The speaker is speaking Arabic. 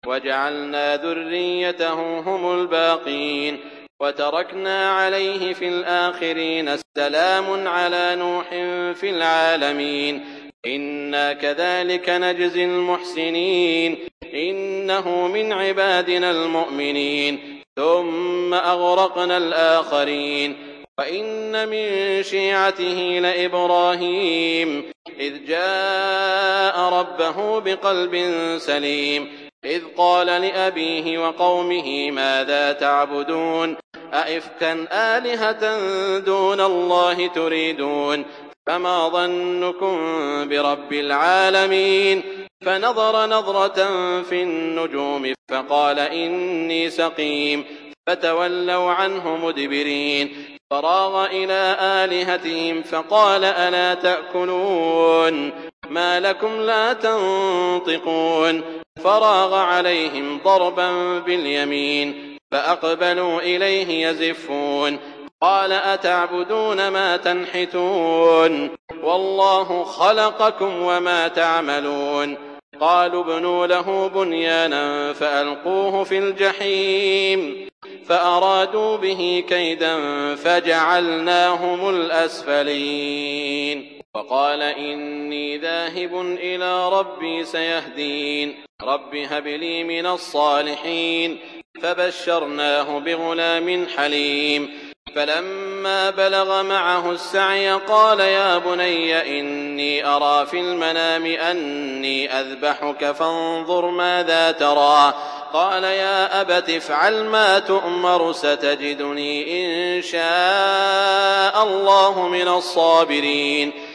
وجعلنا ذريته هم الباقين وتركنا عليه في الآخرين سلام على نوح في العالمين إنا كذلك نجزي المحسنين إنه من عبادنا المؤمنين ثم أغرقنا الآخرين وإن من شيعته لإبراهيم إذ جاء ربه بقلب سليم إذ قال لأبيه وقومه ماذا تعبدون أئفكا آلهة دون الله تريدون فما ظنكم برب العالمين فنظر نظرة في النجوم فقال إني سقيم فتولوا عنه مدبرين فراغ إلى آلهتهم فقال ألا تأكلون ما لكم لا تنطقون فراغ عليهم ضربا باليمين فأقبلوا إليه يزفون قال أتعبدون ما تنحتون والله خلقكم وما تعملون قالوا ابنوا له بنيانا فألقوه في الجحيم فأرادوا به كيدا فجعلناهم الأسفلين وقال إني ذاهب إلى ربي سيهدين رب هب لي من الصالحين فبشرناه بغلام حليم فلما بلغ معه السعي قال يا بني إني أرى في المنام أني أذبحك فانظر ماذا ترى قال يا أبت افعل ما تؤمر ستجدني إن شاء الله من الصابرين